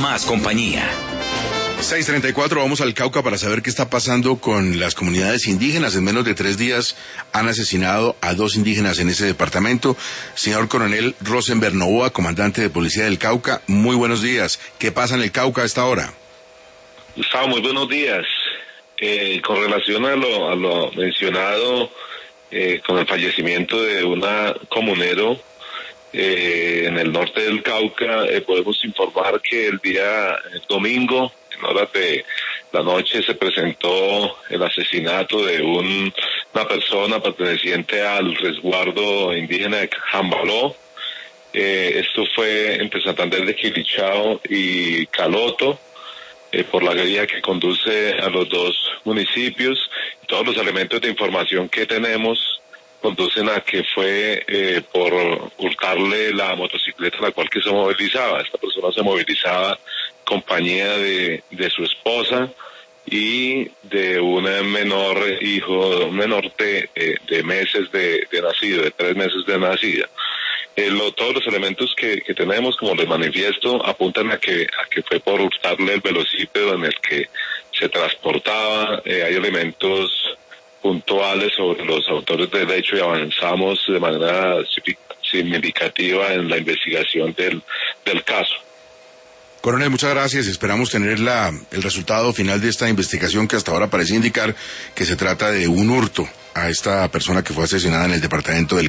más compañía. 6:34, vamos al Cauca para saber qué está pasando con las comunidades indígenas. En menos de 3 días han asesinado a 2 indígenas en ese departamento. Señor Coronel Rosenberg Novoa, comandante de Policía del Cauca, muy buenos días. ¿Qué pasa en el Cauca a esta hora? Gustavo, muy buenos días. Con relación a lo mencionado, con el fallecimiento de una comunero en el norte del Cauca, podemos informar que el día domingo, en horas de la noche, se presentó el asesinato de una persona perteneciente al resguardo indígena de Jambaló. Esto fue entre Santander de Quilichao y Caloto, por la vía que conduce a los dos municipios. Todos los elementos de información que tenemos conducen a que fue por hurtarle la motocicleta a la cual que se movilizaba. Esta persona se movilizaba en compañía de su esposa y de un menor hijo, un menor de meses de nacido, de 3 meses de nacida. Todos los elementos que tenemos, como les manifiesto, apuntan a que fue por hurtarle el velocípedo en el que se transportaba. Hay elementos puntuales sobre los autores del hecho y avanzamos de manera significativa en la investigación del caso. Coronel, muchas gracias. Esperamos tener el resultado final de esta investigación que hasta ahora parece indicar que se trata de un hurto a esta persona que fue asesinada en el departamento del